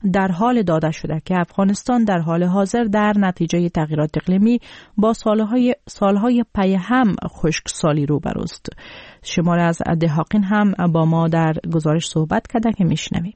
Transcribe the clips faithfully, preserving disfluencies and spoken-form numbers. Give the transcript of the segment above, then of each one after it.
در حال داده شده که افغانستان در حال حاضر در نتیجه تغییرات اقلیمی با سالهای سالهای پی هم خشکسالی روبروست. شماره از دهاقین هم با ما در گزارش صحبت کرده که میشنویم.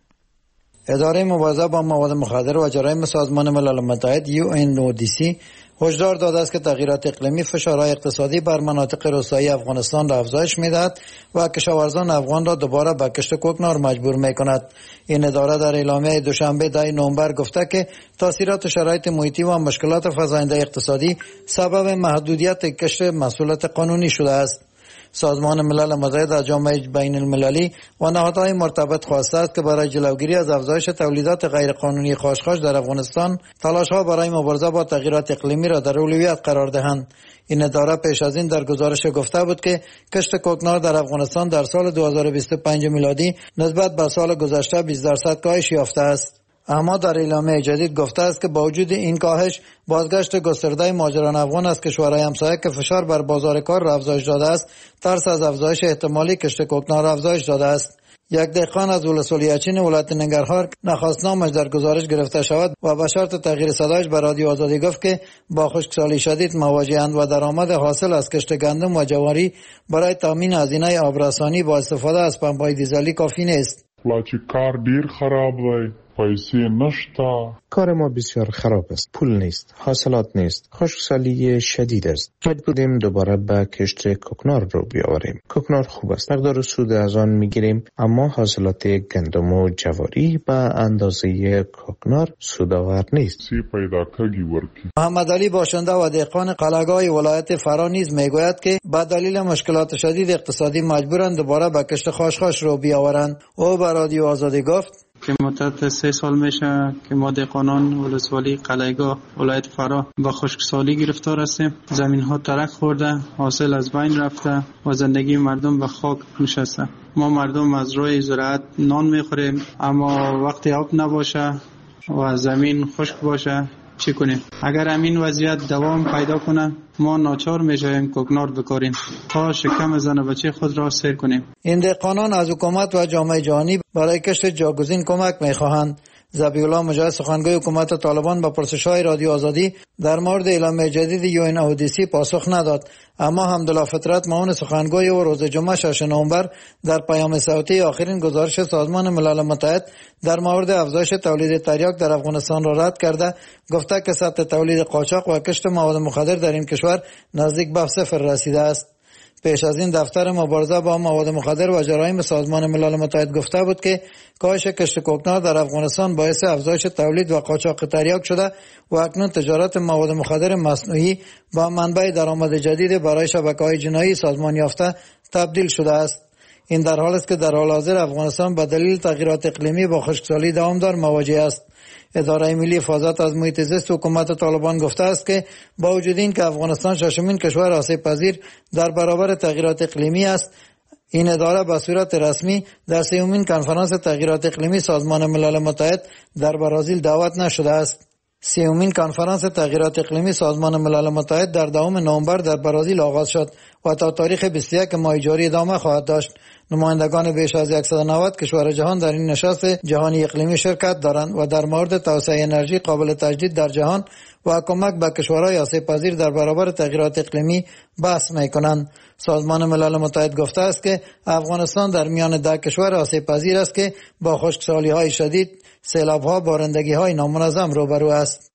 اداره مبارزه با مواد مخدر و جرایم سازمان ملل متحد یو ان او دی سی هشدار داده است که تغییرات اقلیمی فشارهای اقتصادی بر مناطق روستایی افغانستان را افزایش می‌دهد و کشاورزان افغان را دوباره به کشت کوکنار مجبور می‌کند. این اداره در اعلامیه دوشنبه ده نوامبر گفته که تاثیرات شرایط محیطی و مشکلات فزاینده اقتصادی سبب محدودیت کشت محصولات قانونی شده است. سازمان ملل متحد از جامعه بین المللی و نهادهای مرتبط خواسته است که برای جلوگیری از افزایش تولیدات غیرقانونی خاشخاش در افغانستان تلاش‌ها برای مبارزه با تغییرات اقلیمی را در اولویت قرار دهند. این اداره پیش از این در گزارش گفته بود که کشت کوکنار در افغانستان در سال دو هزار و بیست و پنج میلادی نسبت به سال گذشته بیست درصد کاهش یافته است. اما در اعلامیه جدید گفته است که با وجود این کاهش بازگشت گسترده مهاجران افغان از کشورهای همسایه که فشار بر بازار کار را افزایش داده است، ترس از افزایش احتمالی کشت کوکنار را افزایش داده است. یک دهقان از ولسوالیچین ولایت ننگرهار نخواست نامش در گزارش گرفته شود و به شرط تغییر صدایش به رادیو آزادی گفت که با خشکسالی شدید مواجه‌اند و درآمد حاصل از کشت گندم و جواری برای تامین هزینه آبرسانی با استفاده از پمپ‌های دیزلی کافی نیست. لاچی کار دیر خراب دی، پیسې نشته. کار ما بسیار خراب است. پول نیست، حاصلات نیست، خشکسالی شدید است. مجبوریم دوباره به کشت کوکنار رو بیاوریم. کوکنار خوب است، مقدار سود از آن میگیریم، اما حاصلات گندم و جواری به اندازه کوکنار سودآور نیست. سی پیدا کگی ورکی. محمد علی باشنده و دهقان قلعه‌گاه ولایت فرا نیز میگوید که به دلیل مشکلات شدید اقتصادی مجبورند دوباره به کشت خاشخاش رو بیاورند. او به رادیو آزادی گفت که مدت سه سال میشه که ما دهقانان ولسوالی قلعه‌گاه ولایت فرا با خشکسالی گرفتار هستیم. زمین ها ترک خورده، حاصل از بین رفته و زندگی مردم به خاک نشسته. ما مردم از روی زراعت نان میخوریم، اما وقتی آب نباشه و زمین خشک باشه چی کنیم؟ اگر همین وضعیت دوام پیدا کنه ما ناچار میشویم کوکنار بکاریم تا شکم زن و بچه خود را سیر کنیم. این دهقانان از حکومت و جامعه جهانی برای کشت جاگزین کمک میخواهند. ذبیح الله مجاهد سخنگوی حکومت طالبان به پرسش‌های رادیو آزادی در مورد اعلامیه جدید یو ان او دی سی پاسخ نداد، اما حمدالله فطرت معاون سخنگوی او روز جمعه شش نوامبر در پیام صوتی آخرین گزارش سازمان ملل متحد در مورد افزایش تولید تریاک در افغانستان را رد کرده گفته که سطح تولید قاچاق و کشت مواد مخدر در این کشور نزدیک به صفر رسیده است. پیش از این دفتر مبارزه با مواد مخدر و جرایم سازمان ملل متحد گفته بود که کاهش کشت کوکنار در افغانستان باعث افزایش تولید و قاچاق تریاک شده و اکنون تجارت مواد مخدر مصنوعی با منبع درآمد جدید برای شبکه‌های جنایی سازمان یافته تبدیل شده است. این در حالی است که در حال حاضر افغانستان به دلیل تغییرات اقلیمی با خشکسالی دوامدار مواجه است. اداره ملی حفاظت از محیط زیست حکومت طالبان گفته است که با وجود این که افغانستان ششمین کشور آسیب پذیر در برابر تغییرات اقلیمی است، این اداره به صورت رسمی در سومین کنفرانس تغییرات اقلیمی سازمان ملل متحد در برزیل دعوت نشده است. سومین کنفرانس تغییرات اقلیمی سازمان ملل متحد در دوم نوامبر در برزیل آغاز شد و تا تاریخ بیست و یک ماه جاری ادامه خواهد داشت. نمایندگان بیش از صد و نود کشور جهان در این نشست جهانی اقلیمی شرکت دارند و در مورد توسعه انرژی قابل تجدید در جهان و کمک به کشورهای آسیب پذیر در برابر تغییرات اقلیمی بحث می‌کنند. سازمان ملل متحد گفته است که افغانستان در میان ده کشور آسیب پذیر است که با خشکسالی‌های شدید، سیلاب‌ها، بارندگی‌های نامنظم روبرو است.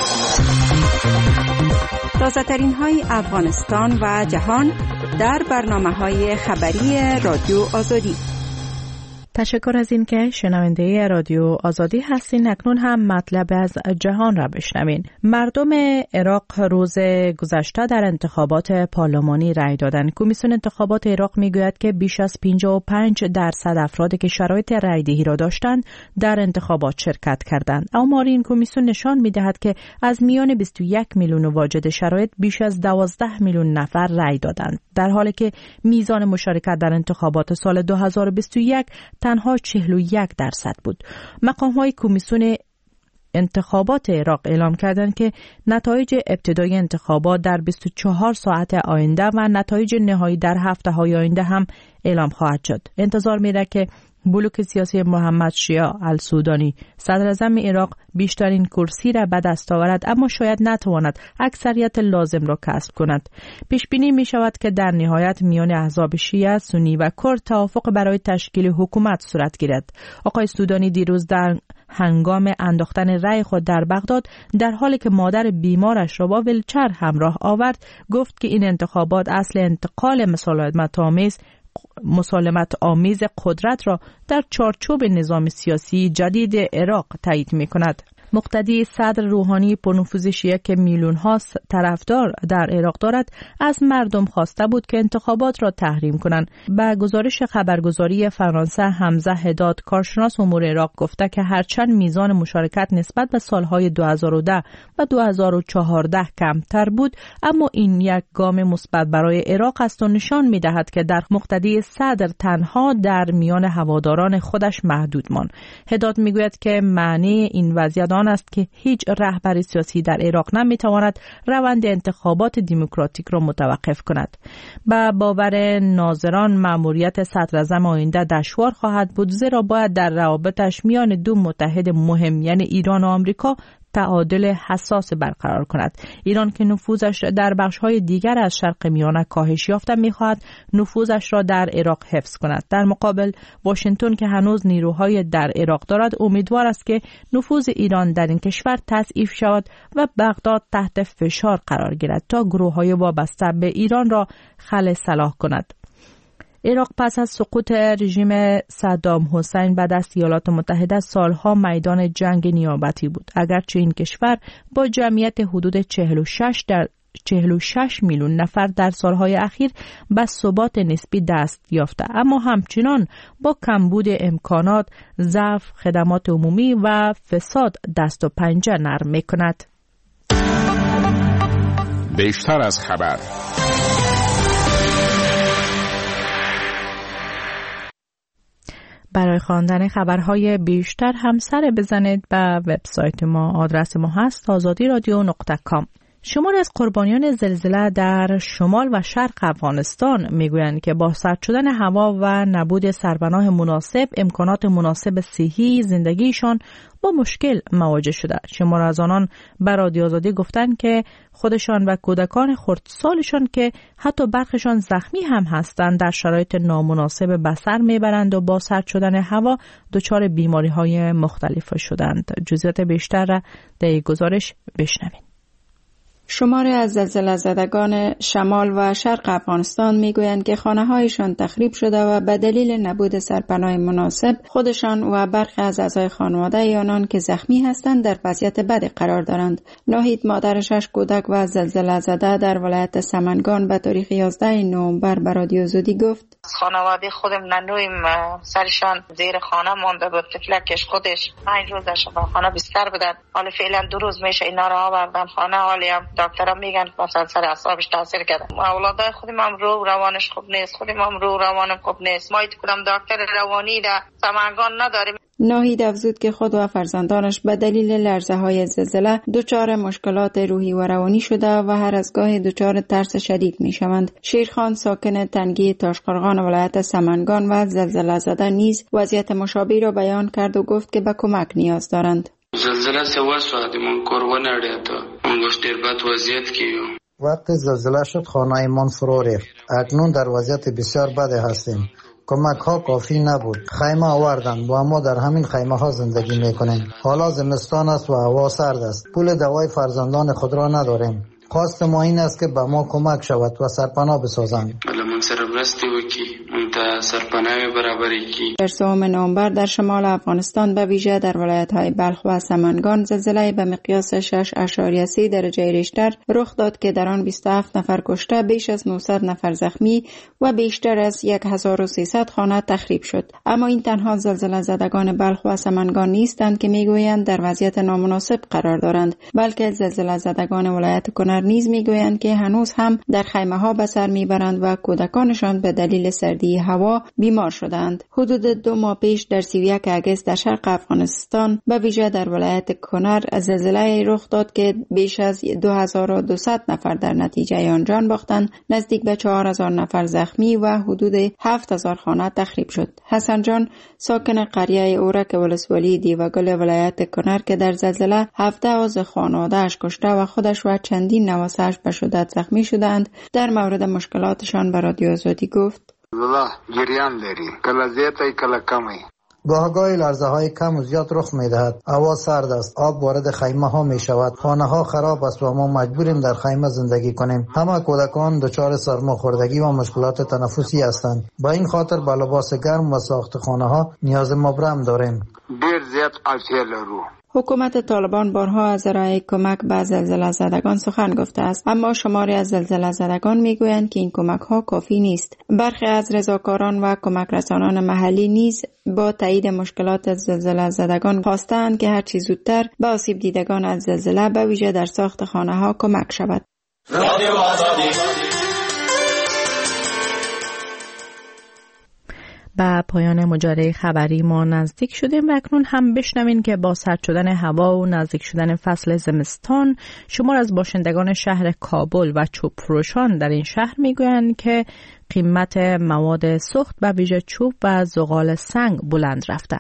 تازه‌ترین های افغانستان و جهان در برنامه‌های خبری رادیو آزادی. تشکر از این که شنونده رادیو آزادی هستین. اکنون هم مطلب از جهان را بشنوین. مردم عراق روز گذشته در انتخابات پارلمانی رای دادند. کمیسیون انتخابات عراق میگوید که بیش از پنجاه و پنج درصد افرادی که شرایط رای دهی را داشتند در انتخابات شرکت کردند. آمار این کمیسیون نشان میدهد که از میان بیست و یک میلیون واجد شرایط بیش از دوازده میلیون نفر رای دادند، در حالی که میزان مشارکت در انتخابات سال دو هزار و بیست و یک تنها چهل و یک درصد بود. مقام‌های کمیسیون انتخابات عراق اعلام کردند که نتایج ابتدایی انتخابات در بیست و چهار ساعت آینده و نتایج نهایی در هفته‌های آینده هم اعلام خواهد شد. انتظار میره که بلوک سیاسی محمد شیعه السودانی صدر اعظم عراق بیشترین کرسی را به دست آورد، اما شاید نتواند اکثریت لازم را کسب کند. پیش بینی می شود که در نهایت میان احزاب شیعه، سنی و کرد توافق برای تشکیل حکومت صورت گیرد. آقای سودانی دیروز در هنگام انداختن رأی خود در بغداد در حالی که مادر بیمارش را با ویلچر همراه آورد گفت که این انتخابات اصل انتقال مسالمت آمیز مسالمت آمیز قدرت را در چارچوب نظام سیاسی جدید عراق تایید می کند. مقتدی صدر روحانی پرنفوذ شیعه که میلیون ها طرفدار در عراق دارد از مردم خواسته بود که انتخابات را تحریم کنند. به گزارش خبرگزاری فرانسه حمزه هداد کارشناس امور عراق گفته که هرچند میزان مشارکت نسبت به سالهای دو هزار و ده و دو هزار و چهارده کمتر بود، اما این یک گام مثبت برای عراق است و نشان می‌دهد که در مقتدی صدر تنها در میان هواداران خودش محدود ماند. هداد میگوید که معنی این وضعیت است که هیچ رهبر سیاسی در عراق نمیتواند روند انتخابات دموکراتیک را متوقف کند. با باور ناظران مأموریت صدر اعظم آینده دشوار خواهد بود، زیرا باید در روابطش میان دو متحد مهم یعنی ایران و آمریکا تعادل حساس برقرار کند. ایران که نفوذش در بخش‌های دیگر از شرق میانه کاهش یافته می‌خواهد نفوذش را در عراق حفظ کند. در مقابل واشنگتن که هنوز نیروهای در عراق دارد امیدوار است که نفوذ ایران در این کشور تضعیف شود و بغداد تحت فشار قرار گیرد تا گروه‌های وابسته به ایران را خلع صلاح کند. عراق پس از سقوط رژیم صدام حسین به دست ایالات متحده سالها میدان جنگ نیابتی بود. اگرچه این کشور با جمعیت حدود چهل و شش در چهل و شش میلیون نفر در سالهای اخیر به ثبات نسبی دست یافته، اما همچنان با کمبود امکانات، ضعف خدمات عمومی و فساد دست و پنجه نرم می‌کند. بیشتر از خبر. برای خواندن خبرهای بیشتر هم سر بزنید به وبسایت ما. آدرس ما هست آزادی رادیو نقطه کام. شمار از قربانیان زلزله در شمال و شرق افغانستان میگویند که با سرد شدن هوا و نبود سرپناه مناسب، امکانات مناسب صحی زندگیشان با مشکل مواجه شده. شمار از آنان به رادیو آزادی گفتند که خودشان و کودکان خردسالشان که حتی برخشان زخمی هم هستند در شرایط نامناسب به سر میبرند و با سرد شدن هوا دچار بیماری‌های مختلف شدند. جزئیات بیشتر را در گزارش بشنوید. شماری از زلزله زدگان شمال و شرق افغانستان میگویند که خانه‌هایشان تخریب شده و به دلیل نبود سرپناه مناسب خودشان و برخی از اعضای خانواده آنان که زخمی هستند در وضعیت بدی قرار دارند. ناهید مادر شش کودک و زلزله زده در ولایت سمنگان به تاریخ یازده نوامبر به رادیو آزادی گفت: خانواده خودم ننویم سرشان زیر خانه مانده بود. طفلکش خودش پنج روز در شفاخانه بستر بودن. حالا فعلا دو روز میشه اینا را آوردن خانه. حالی هم دکترها میگن مثلا سر اعصابش تاثیر کرده. اولادای خودم هم رو روانش خوب نیست. خودم هم رو روانم خوب نیست. ما هیچ کدام دکتر روانی در سمنگان نداریم. ناهید افزود که خود و فرزندانش به دلیل لرزه های زلزله دچار مشکلات روحی و روانی شده و هر از گاهی دچار ترس شدید می شوند. شیرخان ساکن تنگی تاشقرغان ولایت سمنگان و زلزله زده نیز وضعیت مشابه را بیان کرد و گفت که به کمک نیاز دارند. زلزله سوال ساعتی من کروان اڑیتا من گوشت بد وضعیت کیو وقت زلزله شد خانه من فرو ریخت. اکنون در وضعیت بسیار بدی هستیم. کمک ها کافی نبود. خیمه آوردند و ما در همین خیمه ها زندگی میکنیم. حالا زمستان است و هوا سرد است. پول دوای فرزندان خود را نداریم. خواست ما این است که به ما کمک شود و سرپناه بسازند. من سرپرستی وکی من تا سرپناه برابری کی. در سوم نوامبر در شمال افغانستان به ویژه در ولایت‌های بلخ و سمنگان زلزله به مقیاس شش اشاریه سه درجه ریشتر رخ داد که در آن بیست و هفت نفر کشته، بیش از نهصد نفر زخمی و بیشتر از هزار و سیصد خانه تخریب شد. اما این تنها زلزله زدگان بلخ و سمنگان نیستند که میگویند در وضعیت نامناسب قرار دارند، بلکه زلزله زدگان ولایت کنر نیز میگویند که هنوز هم در خیمه ها به سر میبرند و کودکان کودکانشان به دلیل سردی هوا بیمار شدند. حدود دو ماه پیش در سی و یک آگوست در شرق افغانستان به ویژه در ولایت کنر زلزله رخ داد که بیش از دو هزار و دویست نفر در نتیجه آن جان باختند، نزدیک به چهار هزار نفر زخمی و حدود هفت هزار خانه تخریب شد. حسن جان ساکن قریه اورک ولسوالی دیوگل ولایت کنر که در زلزله هفده عضو خانواده‌اش کشته و خودش و چندین نواسه‌اش به شدت زخمی شدند، در مورد مشکلاتشان به رادیو آزادی گفت: والله جریان داری، کله زیاتی کله کمی. گاهگاهی لرزه های کم و زیاد رخ می دهد. هوا سرد است، آب وارد خیمه ها می شود، خانه ها خراب است و ما مجبوریم در خیمه زندگی کنیم. همه کودکان دچار سرماخوردگی و مشکلات تنفسی هستند. با این خاطر به لباس گرم و ساخت خانه ها نیاز مبرم داریم. دیر زیاد اړتیا لرو. حکومت طالبان بارها از ارائه کمک به زلزله زدگان سخن گفته است، اما شماری از زلزله زدگان میگویند که این کمک ها کافی نیست. برخی از رضاکاران و کمک رسانان محلی نیز با تایید مشکلات زلزله زدگان خواستند که هرچی زودتر به آسیب دیدگان از زلزله به ویژه در ساخت خانه ها کمک شود. رادیو آزادی. به پایان مجره خبری ما نزدیک شدیم و اکنون هم بشنوین که با سرد شدن هوا و نزدیک شدن فصل زمستان شمار از باشندگان شهر کابل و چوب فروشان در این شهر میگویند که قیمت مواد سوخت به ویژه چوب و زغال سنگ بلند رفته.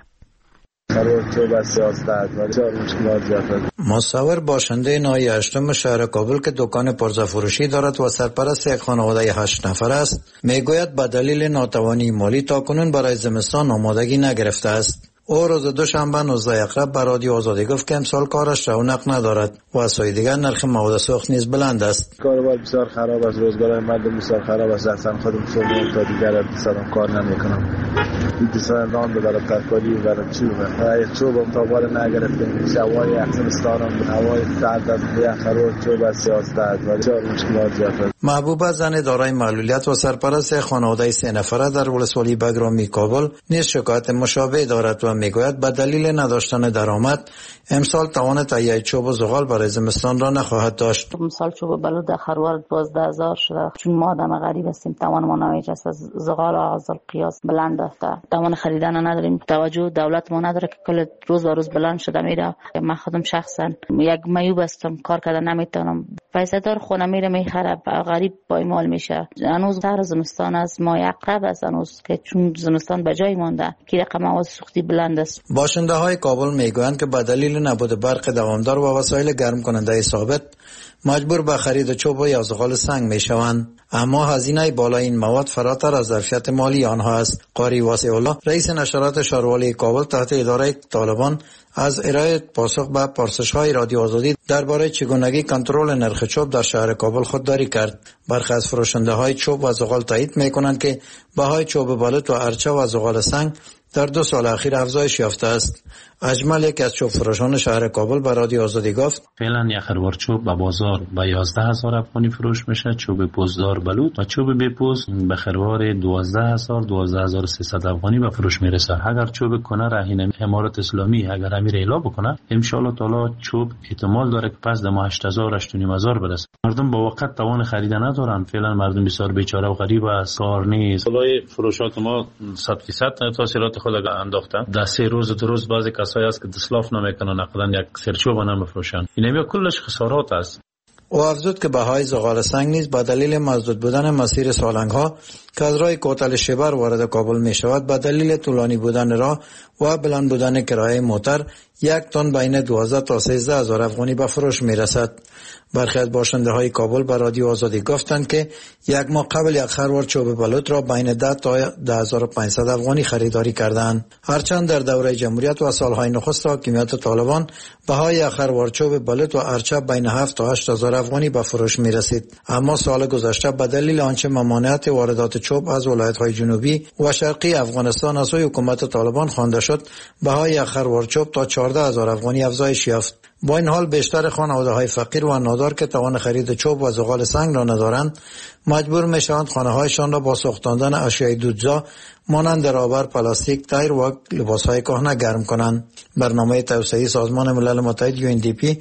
مصور باشنده ناحیه هشتم شهر کابل که دکان پرزه فروشی دارد و سرپرست یک خانواده هشت نفر است میگوید به دلیل ناتوانی مالی تاکنون برای زمستان آمادگی نگرفته است. او روز دوشنبه نوزده اقرب به رادیو آزادی گفت که امسال کارش رونق ندارد و از سوی دیگر نرخ مواد سوخت نیز بلند است. کاروبار بسیار خراب است، روزگار مردم بسیار خراب است. اصلا خودم صبح تا دیگر اقتصادم کار نمیکنم. اقتصاد نام دارم ترکاری و برای چوب های چوبم تا بالا نگرفتیم. شوای اقتصادم هوای سرد است، خراب چوب است، سیاست است و بسیار مشکلات زیاد. محبوبه زن دارای معلولیت و سرپرست خانواده سه نفره در ولسوالی بگرامی کابل نیز شکایت مشابه دارد و میگوید به دلیل نداشتن درآمد امسال توان تهیه چوب و زغال برای زمستان را نخواهد داشت. امسال چوب بلود در خروار دوازده هزار شده، چون ما آدم غریب هستیم توان ما نمیچه است. از زغال از قیاس بلند رفته، توان خریدن نداریم. توجه دولت ما نداره که کل روز و روز بلند شده میره. من خودم شخصا یک میوب هستم، کار کردن نمیتونم. پیسه دار خونه میره میخره، غریب پایمال میشه. هنوز در زمستان از ما عقب است، هنوز که چون زمستان به جای مونده که رقم مواد سوختی بلند است. باشنده های کابل میگویند که به دلیل نبود برق دوامدار و وسایل گرم کننده ثابت مجبور به خرید چوب یا زغال سنگ میشوند، اما هزینه بالای این مواد فراتر از ظرفیت مالی آنها است. قاری واسع الله رئیس نشرات شهروالی کابل تحت اداره طالبان از ارائه پاسخ به پرسش‌های رادیو آزادی درباره چگونگی کنترل نرخ چوب در شهر کابل خودداری کرد. برخی از فروشنده‌های چوب و زغال تایید می‌کنند که بهای چوب بالت و ارچه و زغال سنگ در دو سال اخیر افزایش یافته است. اجمل یکی از چوب فروشان شهر کابل به رادیو آزادی گفت فعلا یک خروار چوب به بازار به یازده هزار افغانی فروش میشه، چوب پوزدار بلوط و چوب بی پوز به خروار دوازده هزار دوازده هزار و سیصد افغانی به فروش میرسه. اگر چوب کنه رهین امارات اسلامی اگر امیر اعلام بکنه ان شاء الله تعالی چوب احتمال داره که پس دم هشت هزار هشت و نیم هزار برسه. مردم با وقت توان خریدن ندارن، فعلا مردم بسیار بیچاره و غریب است، کار نیست. والله فروشات ما صد درصد تاثیرات خود انداخته. در سه روز دو روز بعضی کسایی است که دسلاف نمیکنن، اقلا یک سرچوب نمیفروشن. این هم کلش خسارات است. او افزود که بهای زغال سنگ نیز به دلیل مسدود بودن مسیر سالنگ ها که از راه کوتل شبر وارد کابل می شود به دلیل طولانی بودن راه و بلند بودن کرایه موتر یک تن بین دوازده تا سیزده هزار افغانی به فروش می رسد. برخی از باشنده های کابل به رادیو آزادی گفتند که یک ماه قبل یک خروار چوب بلوط را بین ده تا ده هزار و پانصد افغانی خریداری کردند. هرچند در دوره جمهوریت و سالهای نخست حاکمیت طالبان بهای یک خروار چوب بلوط و ارچه بین هفت تا هشت هزار افغانی به فروش می رسید، اما سال گذشته به دلیل آنچه ممانعت واردات چوب از ولایت‌های جنوبی و شرقی افغانستان از سوی حکومت طالبان خوانده شد، بهای یک خروار چوب تا چهارده هزار افغانی افزایش یافت. با این حال بیشتر خانواده‌های فقیر و نادار که توان خرید چوب و زغال سنگ را ندارند مجبور میشوند خانه‌هایشان را با سوختاندن اشیاء دودزا مانند رابر، پلاستیک، تایر و لباس‌های کهنه گرم کنند. برنامه توسعه سازمان ملل متحد یو ان دی پی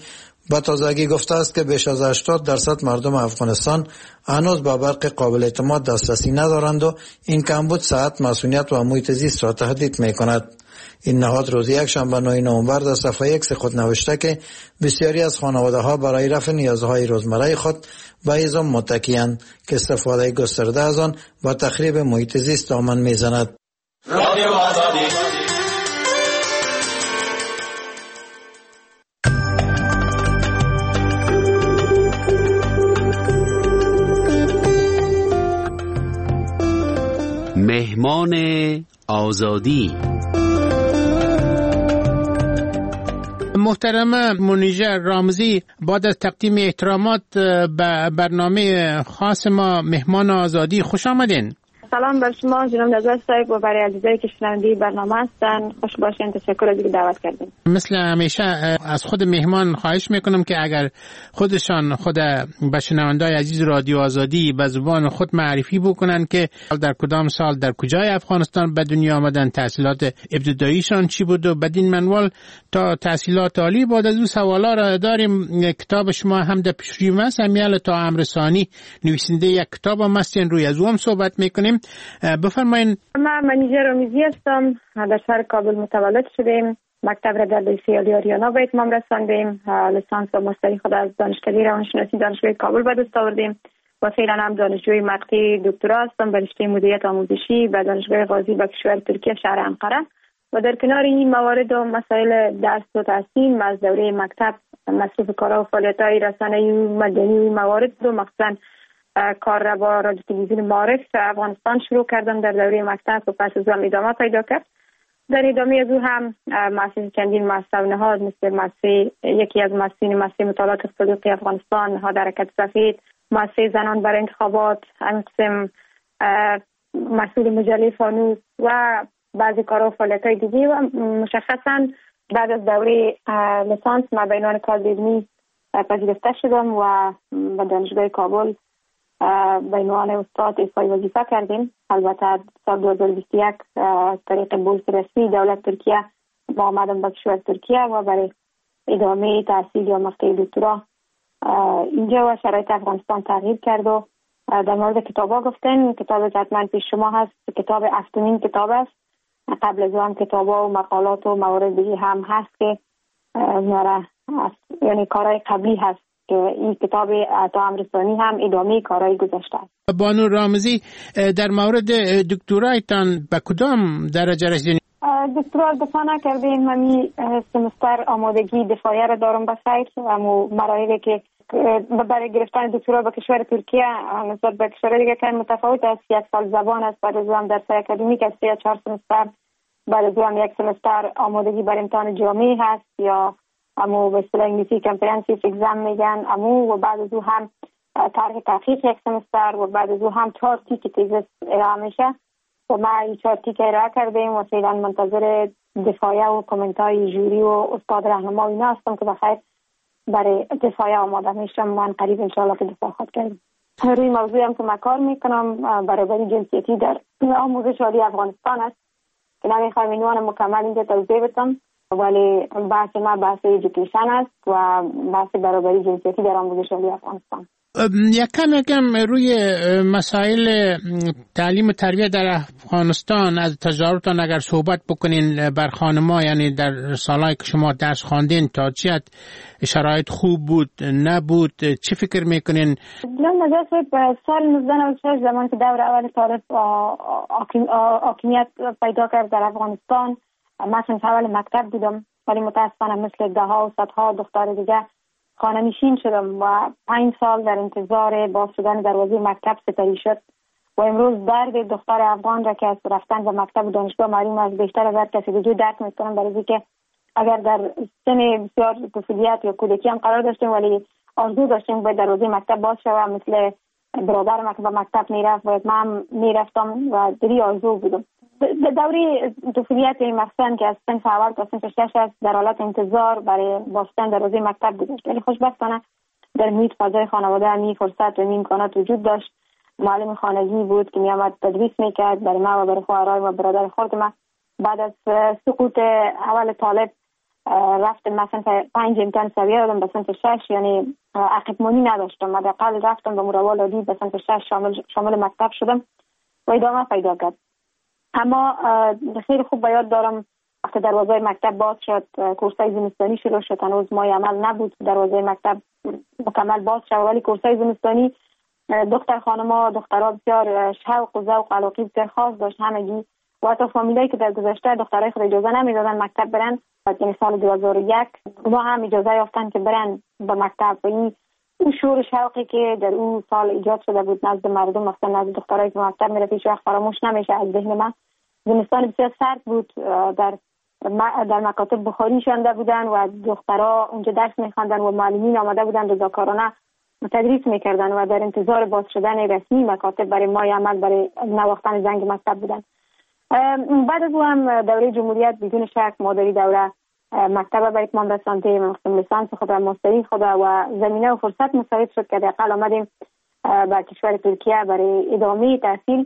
با تازگی گفته است که بیش از هشتاد درصد مردم افغانستان هنوز به برق قابل اعتماد دسترسی ندارند و این کمبود صحت، مسئولیت و محیط زیست را تهدید می کند. این نهاد روز یک شنبه نه نوامبر در صفحه یک خود نوشته که بسیاری از خانواده ها برای رفع نیازهای روزمره خود به هیزم متکی‌اند که استفاده گسترده از آن و تخریب محیط زیست دامن میزند. رادیو آزادی. مهمان آزادی. محترم منیژه رامزی، بعد از تقدیم احترامات به برنامه خاص ما مهمان آزادی خوش آمدین. سلام بر شما جناب نظر صاحب و برای عزیزایی که شنونده برنامه هستن. خوش باشین. تشکر از اینکه دعوت کردین. مثل همیشه از خود مهمان خواهش میکنم که اگر خودشان خود به شنونده‌های عزیز رادیو آزادی به زبان خود معرفی بکنن که در کدام سال در کجای افغانستان به دنیا آمدن، تحصیلات ابتداییشان چی بود و بدین منوال تا تحصیلات عالی. بعد از اون سوالا را داریم. کتاب شما هم در پیشروی است، امیال تا امرسانی، نویسنده یک کتاب هم هستین، روی از اون صحبت میکنیم. بفرمایید. من منیژه رامزی هستم. در شهر کابل متولد شدیم. مکتب را در لیسه عالی آریانا به اتمام رساندیم. لیسانس و ماستری خود از دانشکده روانشناسی دانشگاه کابل به دست آوردیم و فعلا هم دانشجوی مقطع دکترا هستم به رشته مدیریت آموزشی به دانشگاه غازی به کشور ترکیه شهر انقره. و در کنار این موارد و مسائل درس و تحصیل از دوره مکتب مصروف کارها و فعالیت‌های رسانه‌ای مدنی موارد و مخصوصاً کار را با رادیو تلویزیون معارف افغانستان شروع کردم در دوره مکتب و پس از آن ادامه پیدا کرد. در ادامه از او هم مؤسسه چندین مؤسسه و نهاد مثل مؤسسه یکی از مؤسسین مؤسسه مطالعات اقتصادی افغانستان، نهاد حرکت سفید، مؤسسه زنان برای انتخابات، همین قسم مسئول مجله فانوس و بعضی کارها و فعالیت‌های دیگه. و مشخصاً بعد از دوره لیسانس ما به عنوان کارگردانی پذیرفته شدم و به دانشگاه کابل به عنوان استاد احصای وظیفه کردیم. البته سال دو هزار و بیست و یک طریق بورس رسمی دولت ترکیه با آمدم به کشور ترکیه و برای ادامه تحصیل یا مقطع دکترا اینجا و شرایط افغانستان تغییر کرد. و در مورد کتابا گفتن، کتاب حتما پیش شما هست، کتاب هفتمین کتاب است. قبل از آن کتابا و مقالات و موارد دیگه هم هست که یعنی کارهای قبلی هست که این کتاب تا امرسانی هم ادامه کارهای گذشته است. بانو رامزی، در مورد دکترایتان به کدام درجه رسیدین؟ دکترا دفاع نکردیم. همی سمستر آمادگی دفاعیه را دارم به خیر. اما مراحلی که برای گرفتن دکترا به کشور ترکیه نسبت به کشور دیگه که متفاوت است. یک سال زبان است، بعد از آن درس اکادمیک است یا چهار سمستر، بعد از آن یک سمستر آمادگی برای امتحان جامعی هست یا امو به اصطلاح انگلیسی کامپرهنسیو اگزم میگن امو. و بعد از او هم طرح تحقیق یک سمستر و بعد از او هم چهار تیک تیزس ارائه میشه و ما این چهار تیک ارائه کردیم و فعلا منتظر دفاعیه و کامنت های جوری و استاد راهنما اینا هستم که بخیر برای دفاعیه آماده میشم. من قریب انشاءالله که دفاع خود کردم. روی موضوعی هم که من کار میکنم برابری جنسیتی در آموزش عالی افغانستان است که نمیخوایم عنوان مکمل اینجا توضیح بدم، ولی بحث ما بحث ایژوکیشن است و بحث برابری جنسیتی در آموزش عالی افغانستان. یک کم یکم روی مسائل تعلیم و تربیت در افغانستان از تجاربتان اگر صحبت بکنین بر خانما، یعنی در سالهایی که شما درس خواندین تا چی شرایط خوب بود نبود، چی فکر میکنین؟ من نظر صاحب سال نوزده نود و شش زمان که دور اول طالب حاکمیت پیدا کرد در افغانستان، مثلا اول مکتب بودم ولی متاسفانه مثل ده ها و صدها دختر دیگه خانه نشین شدم و پنج سال در انتظار باز شدن دروازه مکتب سپری شد و امروز درد دختر افغان را که از رفتن به مکتب و دانشگاه معلوم از بیشتر از هر کسی دیگه درک میکنم، برای اینکه اگر در سن بسیار طفولیت یا کودکی هم قرار داشتیم ولی آرزو داشتیم باید دروازه مکتب باز شود، مثل برادر ما که به مکتب میرفت باید من میرفتم و دری آرزو بودم. دوری طفولیت مخصوصا که از صنف اول تا صنف شش است در حالت انتظار برای بستن دروازه مکتب گذاشت، ولی خوشبختانه در محیط فضای خانواده همی فرصت و امکانات وجود داشت. معلم خانگی بود که میامد تدریس میکرد برای ما و برای خواهرای و برادر خود ما. بعد از سقوط اول طالب رفتم مثلا پنج امتحان سویه دادم به صنف شش، یعنی عقب‌مانی نداشتم. حداقل رفتم به مروال عادی به صنف شش شامل شامل مکتب شدم و ادامه پیدا کرد. اما خیلی خوب به یاد دارم وقتی دروازه مکتب باز شد، کورسای زمستانی شروع شد. هنوز ماه عمل نبود، دروازه مکتب مکمل باز شد، ولی کورسای زمستانی دختر خانم‌ها دخترها بسیار شوق و ذوق و علاقه بسیار خاص داشت همگی، و حتی فامیلایی که در گذشته دخترای خود اجازه نمیدادن مکتب برن، یعنی سال دو هزار و یک اونا هم اجازه یافتن که برن به مکتب. و این اون شور شوقی که در اون سال ایجاد شده بود نزد مردم، مثلا نزد دخترایی که مکتب میرفت، هیچ وقت فراموش نمیشه از ذهن من. زمستان بسیار سرد بود، در در مکاتب بخاری شانده بودن و دخترها اونجا درس میخواندن و معلمین آمده بودن رضاکارانه تدریس میکردن و در انتظار باز شدن رسمی مکاتب برای ماه عمل، برای نواختن زنگ مکتب بودن. بعد از او هم دوره جمهوریت بدون شک مادری دوره مکتب به اتمام رساندیم، مقسم لیسانس خود و ماستری خود و زمینه و فرصت مساعد شد که حداقل آمدیم به کشور ترکیه برای ادامه تحصیل.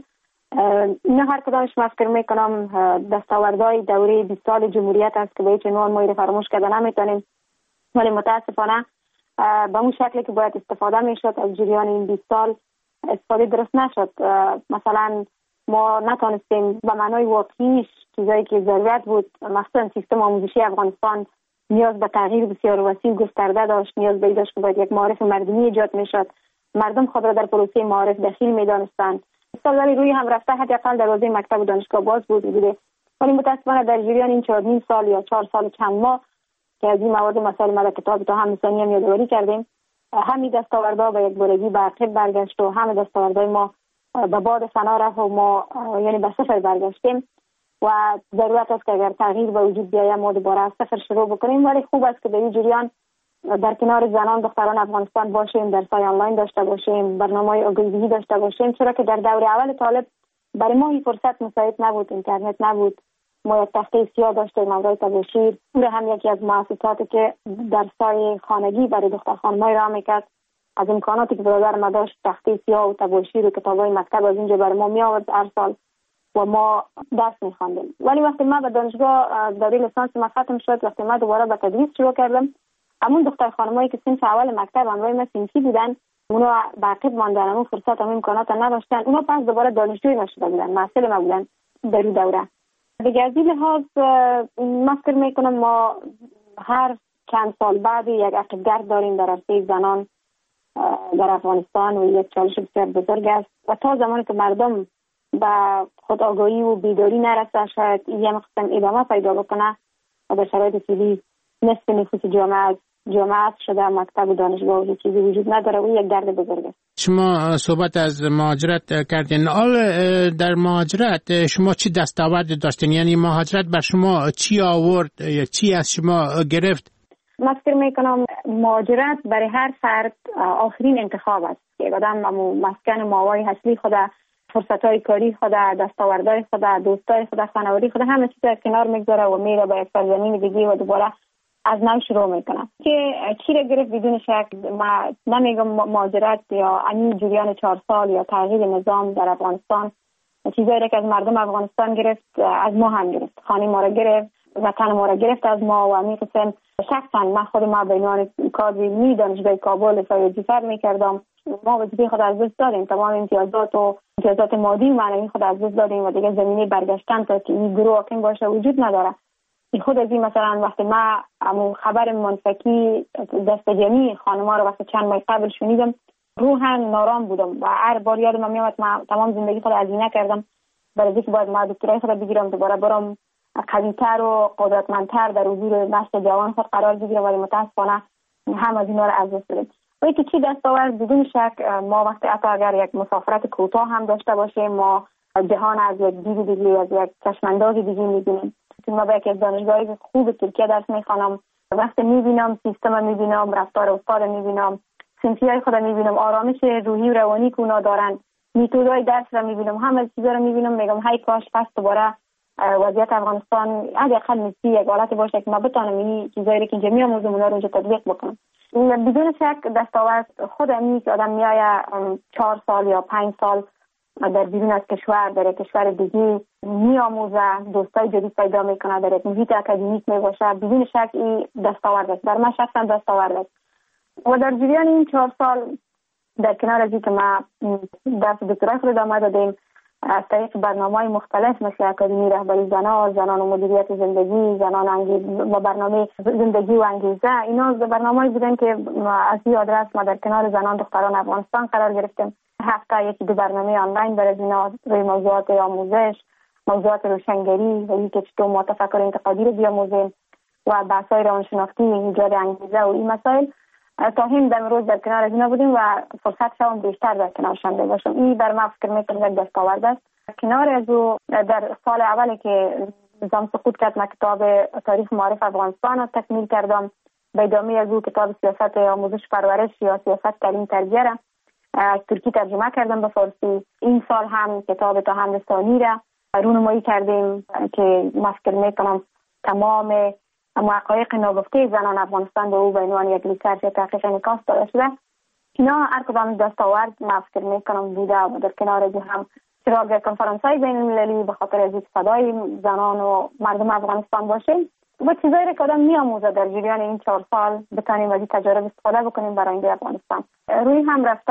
نه هر کدامش من فکر میکنم دستاوردهای دوره بیست سال جمهوریت است که به هیچ عنوان ما فراموش کرده نمیتونیم، ولی متاسفانه به اون شکلی که باید استفاده میشد از جریان این بیست سال استفاده درست نشد. مثلا ما نتونستیم به معنای واقعیش چیزایی که ضرورت بود، مثلا سیستم آموزشی افغانستان نیاز به تغییر بسیار وسیع گسترده داشت، نیاز به این داشت که باید یک معارف مردمی ایجاد میشد، مردم خود را در پروسه معارف دخیل میدانستند. سالاری روی هم رفته حداقل دروازه مکتب و دانشگاه باز بود بوده، ولی متاسفانه در جریان این چهار نیم سال یا چهار سال چند ماه که از این مواد مسائل ما کتاب تا هم ثانیه هم یادآوری کردیم، همین دستاوردها به یک بارگی به عقب برگشت و همه دستاوردهای ما به باد فنا رفت و ما یعنی به صفر برگشتیم و ضرورت است که اگر تغییر به وجود بیاید ما دوباره از صفر شروع بکنیم. ولی خوب است که در این جریان در کنار زنان دختران افغانستان باشیم، درس‌های آنلاین داشته باشیم، برنامه‌های آگاهی‌دهی داشته باشیم، چرا که در دور اول طالب برای ما این فرصت مساعد نبود، اینترنت نبود، ما یک تخته سیاه داشتیم مولای تباشیر، اون هم یکی از مؤسساتی که درس‌های خانگی برای دختر خانم‌ها را میکرد. از امکاناتی که برادر ما داشت تخته سیاه و تباشیر و کتاب‌های مکتب از اینجا برای ما می آورد هر سال و ما درس می‌خواندیم. ولی وقتی ما به دانشگاه دوره لیسانس ما ختم شد، وقتی ما دوباره به تدریس شروع کردم، همون دختر خانمایی که صنف اول مکتب همراه ما صنفی بودن، اونا به عقب ماندن، اون فرصت هم امکانات نداشتن، اونا پس دوباره دانشجوی نشده بودن، محصل ما بودن در این دوره. دیگه از این لحاظ من فکر میکنم ما هر چند سال بعد یک عقب‌گرد داریم در عرصه زنان در افغانستان و یک چالش بسیار بزرگ است و تا زمانی که مردم به خود آگاهی و بیداری نرسه شاید این قسم ادامه پیدا بکنه و در شرایط فعلی نصف نفوس جامعه جامعه شده مکتب و دانشگاه و هیچ چیزی وجود نداره و یک درد بزرگ است. شما صحبت از مهاجرت کردین. حال در مهاجرت شما چی دستاورد داشتین؟ یعنی مهاجرت بر شما چی آورد یا چی از شما گرفت؟ من فکر میکنم مهاجرت برای هر فرد آخرین انتخاب است که آدم مسکن ماوای اصلی خود، فرصت‌های کاری خود، دستاوردهای خود، دوستای خود، خانوادگی خود، همه چیز از کنار میگذاره و میره به یک سرزمین دیگه و دوباره از نو شروع میکنم. که چی را گرفت بدون شک ما نمیگم مهاجرت یا این جریان چهار سال یا تغییر نظام در افغانستان چیزایی را که از مردم افغانستان گرفت از ما هم گرفت، خانه ما را گرفت، وطن ما را گرفت از ما و همین قسم شخصا من خود ما به عنوان کادر می دانشگاه کابل فایده فرد میکردم. ما وظیفه خود از دست دادیم، تمام امتیازات و امتیازات مادی و معنوی خود از دست دادیم و دیگه زمینه برگشتن تا که این گروه حاکم باشه وجود نداره. این خود از این مثلا وقتی ما همون خبر منفکی دست جمعی خانم‌ها رو وقتی چند ماه قبل شنیدم روحاً نارام بودم و هر بار یادم میاد ما تمام زندگی خود هزینه کردم برای اینکه باید ما دکترای خود بگیرم دوباره برام قوی‌تر و قدرتمندتر در حضور نسل جوان خود قرار بگیرم، ولی متاسفانه هم از اینا رو از دست دادم. و اینکه چی دستاورد بدون شک ما وقتی حتی اگر یک مسافرت کوتاه هم داشته باشیم ما جهان از یک دید دیگه از یک چشمانداز دیگه می‌بینیم. ما با یکی از دانشگاهی خوب ترکیه درس میخوانم، وقتی میبینم سیستم میبینم، رفتار استاد میبینم، صنفیای خود میبینم، آرامش روحی و روانی که اونا دارن، میتودهای درس را میبینم، همه چیزا رو میبینم، میگم های کاش پس دوباره وضعیت افغانستان حداقل مثل یک حالت باشه که ما بتونم این چیزایی که اینجا میآموزم اونا رو اینجا تطبیق بکنم. بدون شک دستاورد خود امی که آدم میآید چهار سال یا پنج سال در بیرون از کشور در کشور دیگه میآموزه، دوستای جدید پیدا میکنه، در یک محیط اکادمیک میباشه، بدون شک این دستاورد است. در من شخصا دستاورد است. و در جریان این چهار سال در کنار از اینکه ما درس دکترای خود ادامه دادیم، از طریق برنامه‌های مختلف مثل اکادمی رهبری زنان، زنان و مدیریت زندگی، زنان انگیزه و برنامه زندگی و انگیزه، اینا برنامه‌ای بودن که از این آدرس ما در کنار زنان دختران افغانستان قرار گرفتیم. هفته یکی دو برنامه آنلاین برای اینا روی موضوعات آموزش، موضوعات روشنگری و اینکه چطور ما تفکر انتقادی رو بیاموزیم و بحث‌های روانشناختی، ایجاد انگیزه و این مسائل تا هم در روز در کنار از اینا بودیم و فرصت شوم بیشتر در کنارشان باشم. این بر ما فکر میکنم یک دستاورد است. کنار از او در سال اولی که نظام سقوط کرد، من کتاب تاریخ معارف افغانستان را تکمیل کردم. به ادامه از او کتاب سیاست آموزش پرورش یا سیاست تعلیم تربیه را از ترکی ترجمه کردم به فارسی. این سال هم کتاب تاهند ثانی را رونمایی کردیم که من فکر میکنم تمام حقایق ناگفته زنان افغانستان به او به عنوان یک ریسرچ تحقیق انعکاس داده شده. اینا هر کدام دستاورد من فکر میکنم بوده و در کنار از هم چراغ کنفرانس‌های بین المللی به خاطر از صدای زنان و مردم افغانستان باشه و چیزایی را که آدم میآموزه در جریان این چهار سال بتانیم از این تجارب استفاده بکنیم برای آینده افغانستان. روی هم رفته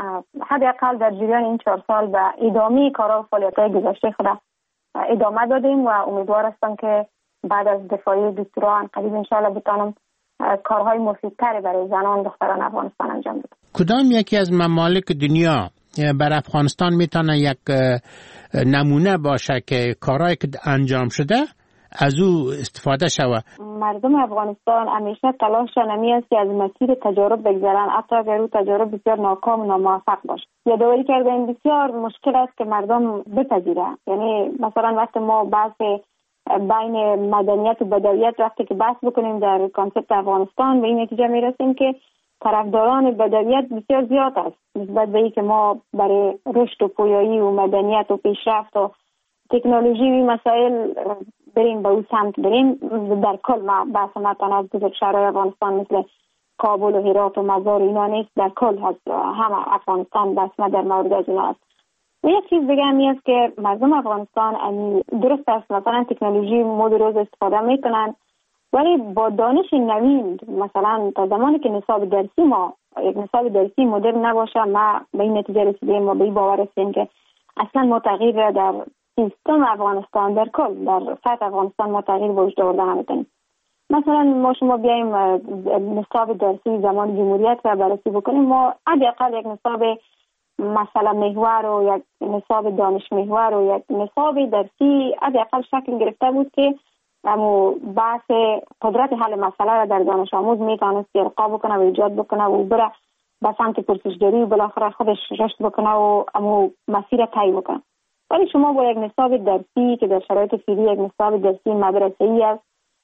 حداقل در جریان این چهار سال به ادامه کارها و فعالیت‌های گذشته خود ادامه دادیم و امیدوار هستم که بعد از دفاعی دکترا قریب انشاءالله بتانم کارهای مفیدتری برای زنان دختران افغانستان انجام بدم. کدام یکی از ممالک دنیا بر افغانستان میتونه یک نمونه باشه که کارهایی که انجام شده از او استفاده شود؟ مردم افغانستان همیشه تلاششان همی است که از مسیر تجارب بگذرن، حتی اگر او تجارب بسیار ناکام و ناموفق باشه. یادآوری کرده این بسیار مشکل است که مردم بپذیره. یعنی مثلا وقتی ما بحث بین مدنیت و بدویت وقتی که بحث بکنیم در کانسپت افغانستان به این نتیجه میرسیم که طرفداران بدویت بسیار زیاد است نسبت به اینکه ما برای رشد و پویایی و مدنیت و پیشرفت و تکنولوژی و مسائل بریم به اون سمت بریم. در کل ما بحث ما تنها از بزرگ شهرهای افغانستان مثل کابل و هرات و مزار اینا نیست، در کل همه افغانستان بحث ما در مورد از اینا است. و یک چیز دیگه همی است که مردم افغانستان درست است مثلا تکنولوژی مد روز استفاده میکنن ولی با دانش نوین مثلا تا زمانی که نصاب درسی ما یک نصاب درسی مدرن نباشه ما به این نتیجه رسیدیم و به این باور رسیدیم که اصلا ما تغییر در سیستم افغانستان در کل در سطح افغانستان ما تغییر به وجود آورده نمیتونیم. مثلا ما شما بیایم نصاب درسی زمان جمهوریت را بررسی بکنیم، ما حداقل یک نصاب مثلا محور و یک نصاب دانش محور و یک نصاب درسی حداقل شکل گرفته بود که امو بحث قدرت حل مسئله را در دانش آموز میتونست ارقا بکنه و ایجاد بکنه و بره به سمت پرسشگری و بالاخره خودش رشد بکنه و امو مسیر طی بکنه. ولی شما با یک نصاب درسی که در شرایط فعلی یک نصاب درسی مدرسه‌ای است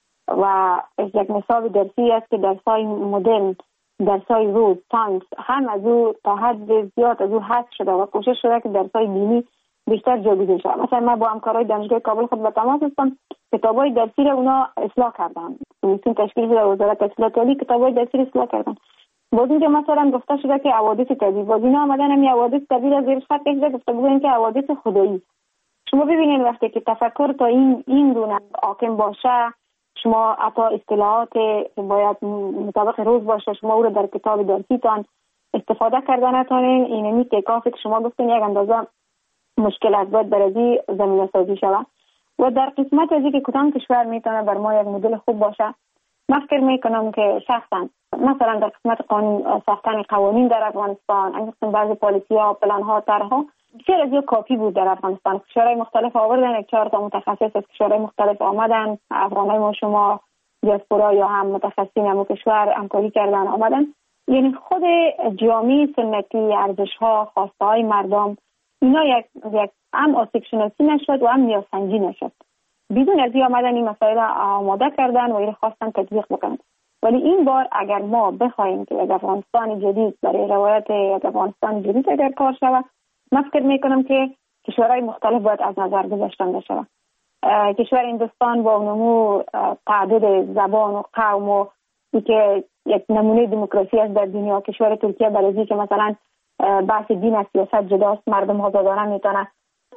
و یک نصاب درسی است که درس‌های مدرن، درس‌های روز، ساینس هم از او تا حد زیاد از او حذف شده و کوشش شده که درس‌های دینی بیشتر جایگزین شود. مثلا ما با همکارای دانشگاه کابل خود به تماس هستم، کتابای درسی را اونا اصلاح کردن. این تشکیل شده وزارت اطلاعات عالی کتابای درسی را اصلاح کردن. باز اینجا مثلا گفته شده که حوادث طبیعی، باز اینا آمدن همین حوادث طبیعی را زیر خط کشیده گفته بودن که حوادث خدایی. شما ببینید وقتی که تفکر تا این این گونه حاکم باشه، شما حتی اصطلاحات باید مطابق روز باشه، شما او را در کتاب درسیتان استفاده کردن نتونین، اینمی تکافی که شما گفتین یک اندازه مشکل است باید برای زمینه سازی شود. و در قسمت از اینکه کدام کشور میتونه بر ما یک مدل خوب باشه، من فکر میکنم که شخصا مثلا در قسمت قانون ساختن قوانین در افغانستان، انگشتن بعضی پالیسی ها، پلان ها، طرحها بسیار از یک کافی بود در افغانستان. کشورهای مختلف آوردن، یک چهار تا متخصص از کشورهای مختلف آمدن، افغانای ما شما دیاسپورا یا هم متخصصین هم کشور همکاری کردن آمدن. یعنی خود جامعه سنتی، ارزش ها، خواسته های مردم اینا یک یک هم آسیب شناسی نشد و هم نیازسنجی نشد. بدون از این آمدن این مسائل آماده کردن و این خواستن تطبیق بکنن. ولی این بار اگر ما بخوایم که یک افغانستان جدید برای روایت یک افغانستان جدید اگر کار شود، من فکر میکنم که کشورهای مختلف باید از نظر گذاشتن بشه. کشور هندوستان با نمو تعدد زبان و قوم و که یک نمونه دموکراسی است در دنیا، کشور ترکیه برای که مثلا بحث دین از سیاست جداست. مردم آزادانه میتونه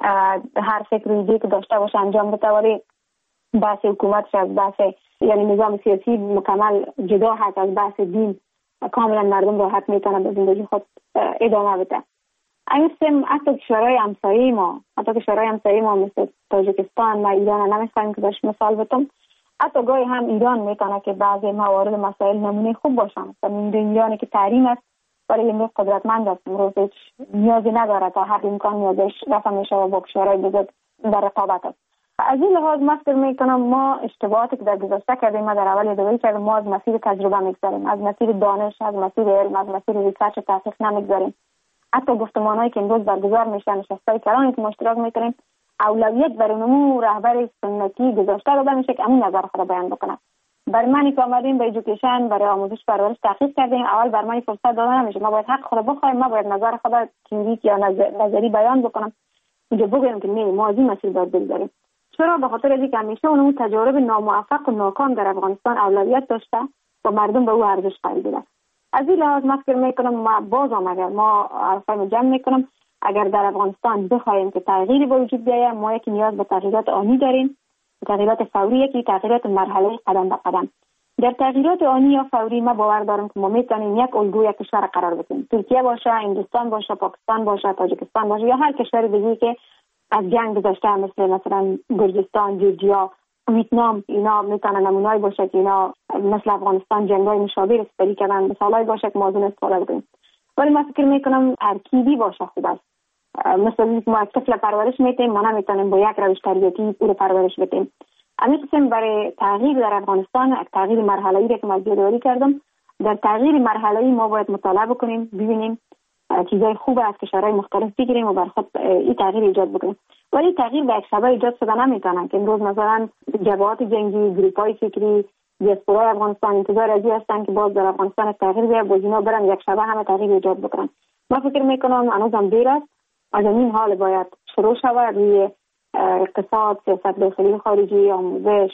هر فکر و ایده که داشته باشه انجام بده، ولی بحث حکومتش از بحث یعنی نظام سیاسی مکمل جدا هست از بحث دین. کاملا مردم راحت میتونه به زندگی خود ادامه بده. این سم حتی کشورهای همسایه ما، حتی کشورهای همسایه ما مثل تاجیکستان و ایران نمیخوایم که باش مثال بتم، حتی گاهی هم ایران میتونه که بعضی موارد مسائل نمونه خوب باشن. مثلا ایرانی که تحریم است ولی این قدرتمند است، امروز هیچ نیازی نداره تا هر امکان نیازش رفع میشه و با کشورهای بزرگ در رقابت است. از این لحاظ من فکر میکنم ما اشتباهاتی که در گذشته کردیم، ما در اول یادآوری کردیم، ما از مسیر تجربه میگذاریم، از مسیر دانش، از مسیر علم، از مسیر ریسرچ و تحقیق نمیگذاریم. حتی گفتمانایی که امروز برگزار میشه، نشستای کلانی که ما اشتراک میکنیم، اولویت بر اونمو رهبر سنتی گذاشته داده میشه که همون نظر خود بیان بکنه. برای من که آمدیم به ایژوکیشن، برای آموزش پرورش تحقیق کردیم، اول بر من فرصت داده نمیشه، ما باید حق خود بخوایم، ما باید نظر خود تئوریک یا نظری بیان بکنم، اینجا بگیم که نه ما از این مسیر باید بگذاریم. چرا؟ به خاطر اینکه همیشه اون تجارب ناموفق و ناکام در افغانستان اولویت داشته و مردم به او ارزش قائل بودن. از این لحاظ من فکر میکنم ما باز هم اگر ما حرفای جمع میکنم، اگر در افغانستان بخوایم که تغییری به وجود بیاید، ما یک نیاز به تغییرات آنی داریم، تغییرات فوری، یکی تغییرات مرحله قدم به قدم. در تغییرات آنی یا فوری ما باور دارم که ما میتونیم یک الگو یک کشور قرار بدیم، ترکیه باشه، هندوستان باشه، پاکستان باشه، تاجیکستان باشه یا هر کشور دیگه‌ای که از جنگ گذشته مثل مثلا گرجستان، جورجیا، ویتنام، اینا میتونه نمونه‌ای باشه که اینا مثل افغانستان جنگ‌های مشابه سپری کردن، مثالای باشه که ما از اون استفاده کنیم. ولی من فکر میکنم ترکیبی باشه خوب است. مثلا اینکه ما طفل پرورش میتیم، ما نمیتونیم با یک روش تربیتی او رو پرورش بدیم. همین قسم برای تغییر در افغانستان، تغییر مرحله‌ای را که من یادآوری کردم، در تغییر مرحله‌ای ما باید مطالعه بکنیم، ببینیم چیزای خوب از کشورهای مختلف بگیریم و بر خود این تغییر ایجاد بکنیم. ولی تغییر به یک شبه ایجاد شده نمیتونه که امروز مثلا جبهات جنگی، گروپ‌های فکری، دیاسپورای افغانستان انتظار از این هستن که باز در افغانستان تغییر بیاد، باز اینا برن یک شبه همه تغییر ایجاد بکنن. من فکر میکنم هنوزم دیر است. از این حال باید شروع شود روی اقتصاد، سیاست داخلی خارجی، آموزش،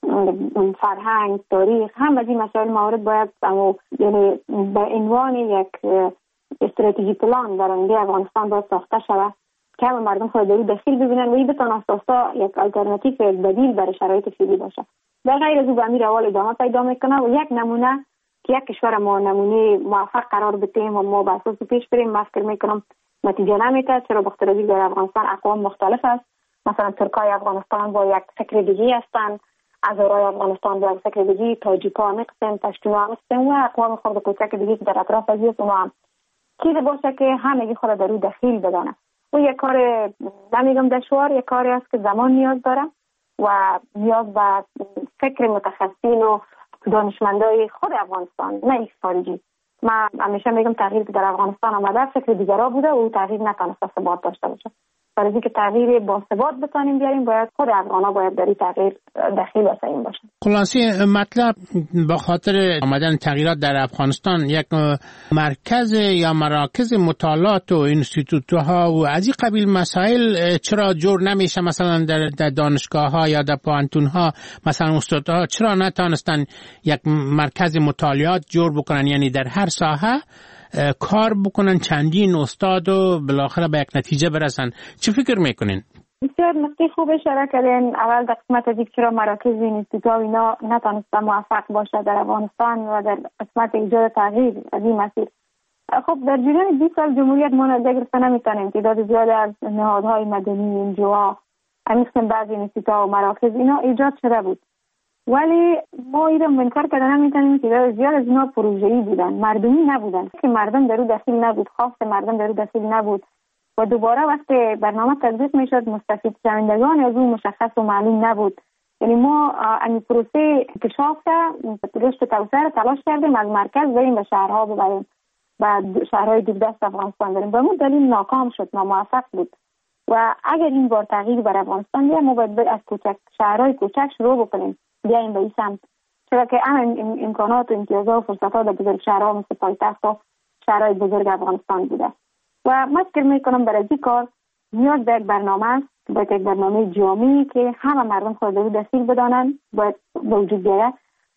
فرهنگ، تاریخ، هم از این مسائل موارد باید یعنی به عنوان یک استراتژی پلان در آینده افغانستان باید ساخته شود که همه مردم خود در داخل ببینن و این بتونه اساسا یک آلترناتیو بدیل برای شرایط فعلی باشه. در غیر از او به امیر اول ادامه پیدا میکنه و یک نمونه که یک کشور ما نمونه موفق قرار بدیم و ما به اساس پیش بریم، من فکر میکنم نتیجه نمیده. چرا؟ بخاطر اینکه در افغانستان اقوام مختلف است. مثلا ترکای افغانستان با یک فکر دیگه هستند، هزارای افغانستان با یک فکر دیگه، تاجیک‌ها هستند، پشتوها هستند و اقوام خرد کوچک دیگه که در اطراف از اونها هم چیزی باشه که همگی خود در او دخیل بدانه. و یک کار نمیگم دشوار، یک کاری است که زمان نیاز داره و نیاز به فکر متخصصین و دانشمندای خود افغانستان، نه ایک خارجی. من همیشه میگم تغییر که در افغانستان آمده فکر دیگرها بوده و او تغییر نتونسته ثبات داشته باشه. برای اینکه تغییر با ثبات بتونیم بیاریم باید خود افغانا باید در این تغییر دخیل و سعیم باشه. خلاصه مطلب به خاطر آمدن تغییرات در افغانستان یک مرکز یا مراکز مطالعات و اینستیتوت‌ها و از این قبیل مسائل چرا جور نمیشه؟ مثلا در, در دانشگاه‌ها یا در پوهنتون‌ها مثلا استادها چرا نتونستن یک مرکز مطالعات جور بکنن، یعنی در هر ساحه کار بکنن، چندین استاد و بالاخره به یک نتیجه برسن؟ چه فکر میکنین؟ بسیار نکته خوب اشاره کردین. اول در قسمت از چرا مراکز اینستیتوت اینا نتونسته موفق باشه در افغانستان و در قسمت ایجاد تغییر از این مسیر. خب در جریان بیست سال جمهوریت ما نگرفته نمیتونیم تعداد زیادی از نهادهای مدنی، انجوها، همین بعضی اینستیتوت و مراکز اینا ایجاد شده بود، ولی ما این رو منکر کردن نمیتونیم که زیاد از اینا پروژه‌ای بودن، مردمی نبودن، که مردم در او دخیل نبود، خواست مردم در او دخیل نبود و دوباره وقتی برنامه تطبیق میشد مستفید شوندگان از اون مشخص و معلوم نبود. یعنی ما این پروسه انکشاف رشد توسعه رو تلاش کردیم از مرکز بریم به شهرها ببریم، و شهرهای دیگه دست افغانستان بریم، به اون دلیل ناکام شد، ناموفق بود. و اگر این بار تغییر بر افغانستان بیایم ما باید از کوچک شهرهای کوچک شروع بکنیم، بیایم به این سمت، چرا که این امکانات و امتیازات و فرصت‌ها در بزرگ شهرها مثل پایتخت و شهرهای بزرگ افغانستان بوده. و من فکر میکنم برای این کار نیاز به یک برنامه است، باید یک برنامه جامعی که همه مردم خود رو دخیل بدانند باید به وجود بیاید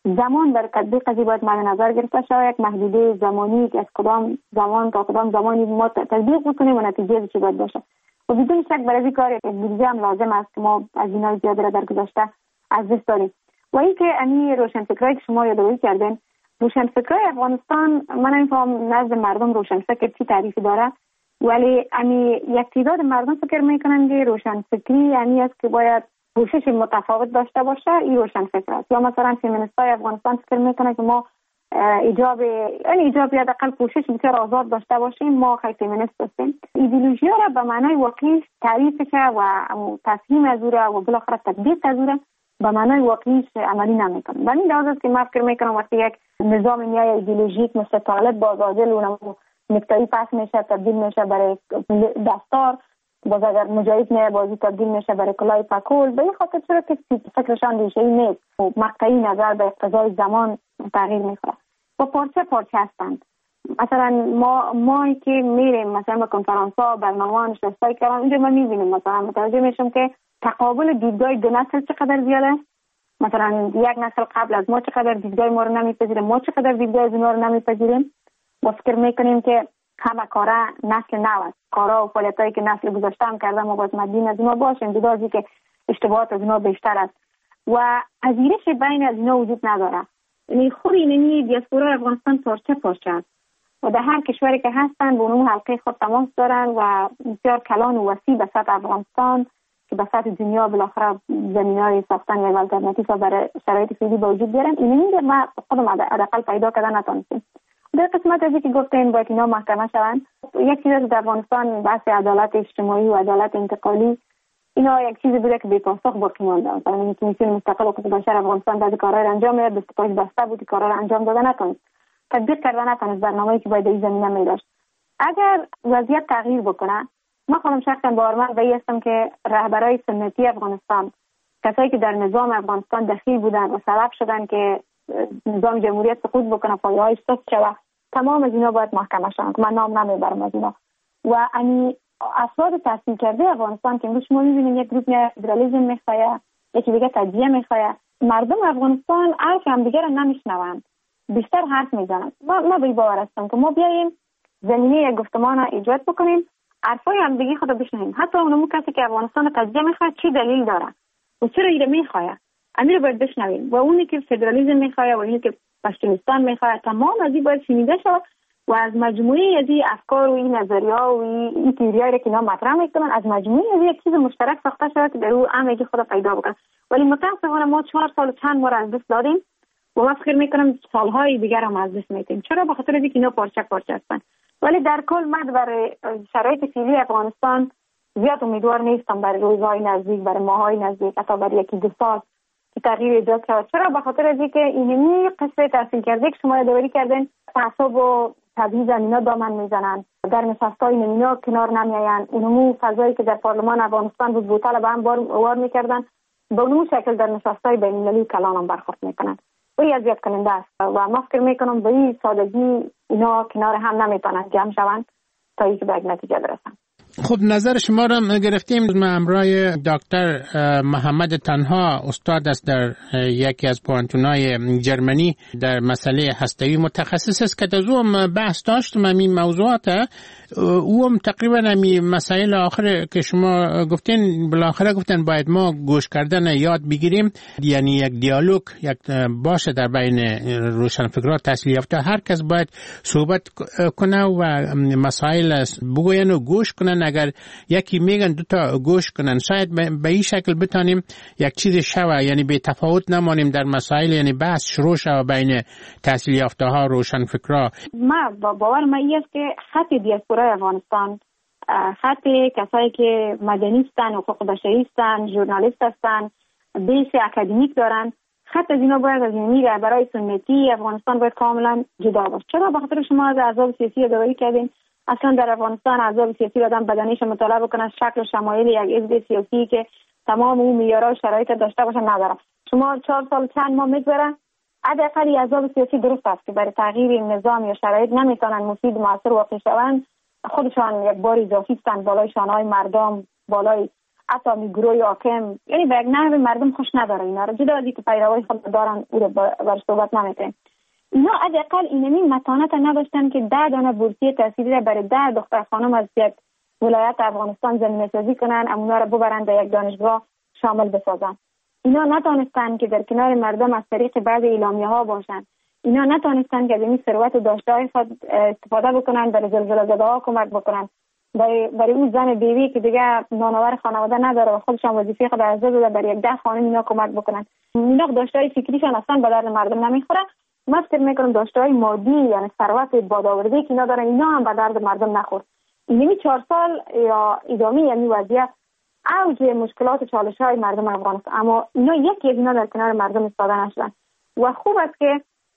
زمان در تطبیق قضیه باید مد نظر گرفته شود. یک محدوده زمانی که از کدام زمان تا کدام زمانی ما تطبیق بکنیم و نتیجه چی باید باشه و بدون شک برای این کار یک بودجه هم لازم است که ما از اینا زیاد را در گذشته از دست داریم. و این که امی روشنفکرایی که شما یادآوری کردین، روشنفکرای افغانستان من نمی‌فهمم نزد مردم روشنفکر چی تعریفی داره، ولی امی یک تعداد مردم فکر میکنن که روشنفکری یعنی است که باید پوشش متفاوت داشته باشه. این روشنفکر است. یا مثلا فمینیستای افغانستان فکر میکنه که ما ایجاب یعنی ایجاب یا حداقل پوشش بسیار آزاد داشته باشیم، ما خیلی فمینیست هستیم. ایدئولوژی را به معنای واقعی تعریفش و تفهیم از اون و بالاخره تطبیق از اون به معنای واقعیش عملی نمیکنه. و این لحاظ است که من فکر میکنم وقتی یک نظام نیای ایدئولوژیک مثل طالب باز عادل اونم نکتایی پس میشه تبدیل میشه برای دستار، باز اگر مجاهد نه بازی تبدیل میشه برای کلاه پکول، به این خاطر چرا که فکرشان ریشه‌ای نیست و مقطعی نظر به اقتضای زمان تغییر میکنه و پارچه پارچه هستند. مثلا ما ما که میریم مثلا به کنفرانس ها برنامه نشستای کردن اینجا ما میبینیم مثلا متوجه میشم که تقابل دیدگاه دو نسل چقدر زیاد است. مثلا یک نسل قبل از ما چقدر دیدگاه ما رو نمیپذیره، ما چقدر دیدگاه از اونها رو نمیپذیریم. با فکر میکنیم که همه کارا نسل نو است، کارا و فعالیتایی که نسل گذشته هم کرده ما باید مدین از اونها باشیم، جدا از اینکه اشتباهات از اونها بیشتر است و پذیرش بین از اونها وجود نداره. یعنی خود این دیاسپورا افغانستان پارچه پارچه است و در هر کشوری که هستن به اون حلقه خود تماس دارن و بسیار کلان و وسیع به سطح افغانستان که به سطح دنیا بالاخره زمینه‌های ساختن یا الترناتیو برای شرایط فعلی به وجود بیارن. این ما خودم حداقل پیدا کردن نتونستیم. در قسمت از که گفتین باید اینا محکمه شوند، یک چیز در افغانستان بحث عدالت اجتماعی و عدالت انتقالی اینا یک چیزی بوده که بی پاسخ باقی مانده. مثلا کمیسیون مستقل حقوق بشر افغانستان بعضی کارا رو انجام میداد، دستگاهش بسته بود، کارا رو انجام داده نتونست، تطبیق کرده نتونست برنامه‌ای که باید این زمینه می‌داشت. اگر وضعیت تغییر بکنه، من خودم شخصا باورمند به این هستم که رهبرای سنتی افغانستان، کسایی که در نظام افغانستان دخیل بودن و سبب شدن که نظام جمهوریت سقوط بکنه، پایه‌هاش سقوط شود، تمام از اینا باید محکمه شوند. من نام نمیبرم از اینا. و انی افراد تحصیل کرده افغانستان که امروز شما می‌بینید یک گروه لیبرالیسم می‌خواد، یکی دیگه تجزیه می‌خواد، مردم افغانستان حرف هم دیگه رو نمیشنوند، بیشتر حرف میزنند. ما ما به باور هستم که ما بیایم زمینه یک گفتمان را ایجاد بکنیم، حرفای هم دیگه خود بشنویم. حتی اونمو کسی که افغانستان تجزیه می‌خواد چی دلیل داره و چرا اینو می‌خواد، امیر باید بشنویم. و اونی که فدرالیسم می‌خواد و اونی که پشتونستان می‌خواد، تمام از این باید شنیده شود و از مجموعه از این افکار و این نظریه‌ها و این تئوری‌هایی که اینا مطرح می‌کنن، از مجموعه از یک چیز مشترک ساخته شود که در او همگی خود پیدا بکنه. ولی متأسفانه ما چهار سال چند ما از دست دادیم و من فکر می‌کنم سال‌های دیگر هم از دست می‌دیم. چرا؟ به خاطر اینکه اینا پارچه پارچه هستن. ولی در کل من برای شرایط فعلی افغانستان زیاد امیدوار نیستم برای روزهای نزدیک، برای ماهای نزدیک، حتی برای یکی دو سال که تغییر ایجاد شود. چرا؟ به خاطر اینکه اینمی قصه تحصیل کرده که شما یادآوری کردین، تعصب و تبعیض اینا دامن میزنن، در نشست‌های اینا کنار نمیآیند. اونمو فضایی که در پارلمان افغانستان بود بوتل به هم بار وار میکردن، به اون شکل در نشست‌های بین‌المللی کلان هم برخورد میکنن. و این اذیت کننده است و من فکر میکنم به این سادگی اینا کنار هم نمیتونن جمع شوند تا اینکه به یک نتیجه برسن. خب نظر شما را گرفتیم. من همراه دکتر محمد تنها استاد است در یکی از پوانتونای جرمنی در مسئله هسته‌ای، متخصص است که از او بحث داشتم این موضوعات. او هم تقریبا همین مسائل آخر که شما گفتین بالاخره گفتن باید ما گوش کردن یاد بگیریم، یعنی یک دیالوگ یک باشه در بین روشنفکران تحصیل یافته، هر کس باید صحبت کنه و مسائل بگوین و گوش کنن. اگر یکی میگن دو تا گوش کنن، شاید به این شکل بتانیم یک چیز شوه، یعنی به تفاوت نمانیم در مسائل، یعنی بحث شروع شوه بین تحصیل یافته ها روشنفکرا. ما با باور ما است که خط دیاسپورای افغانستان، خط کسایی که مدنی هستن، حقوق بشری هستن، ژورنالیست هستن، بیس اکادمیک دارن، خط از اینا باید از اینی برای سنتی افغانستان باید کاملا جدا باشه. چرا؟ به خاطر شما از احزاب سیاسی یادآوری کردین. اصلا در افغانستان احزاب سیاسی آدم بدنیش مطالعه بکنه، شکل و شمایل یک حزب سیاسی که تمام اون معیارها و شرایط داشته باشه نداره. شما چهار سال چند ماه میگذره، حداقل احزاب سیاسی درست است که برای تغییر نظام یا شرایط نمیتونن مفید موثر واقع شوند، خودشان یک بار اضافی هستند بالای شانه‌های مردم، بالای حتی می گروه حاکم، یعنی به یک نحو مردم خوش نداره اینا رو، جدا از اینکه پیروای خود دارن او رو بر صحبت نمیکنیم. اینا حداقل اینمی متانت نداشتن که ده دانه بورسیه تحصیلی را برای ده دختر خانم از یک ولایت افغانستان زمینه سازی کنن، اونا را ببرن به یک دانشگاه شامل بسازن. اینا نتونستن که در کنار مردم از طریق بعض اعلامیه ها باشن. اینا نتونستن که از این ثروت داشته خود استفاده بکنن، برای زلزله زده ها کمک بکنن، برای برای اون زن بیوی که دیگه نانآور خانواده نداره و خودشان وظیفه خود از داده برای یک ده خانم اینا کمک بکنن. اینا داشته فکریشان اصلا به درد مردم نمیخوره. من فکر میکنم داشته های مادی یعنی ثروت بادآوردی که اینا دارن اینا هم به درد مردم نخورد. اینمی چهار سال یا ادامه یعنی وضعیت اوج مشکلات و چالش های مردم افغانستان، اما اینا یکی از اینا در کنار مردم ایستاده نشدن و خوب است که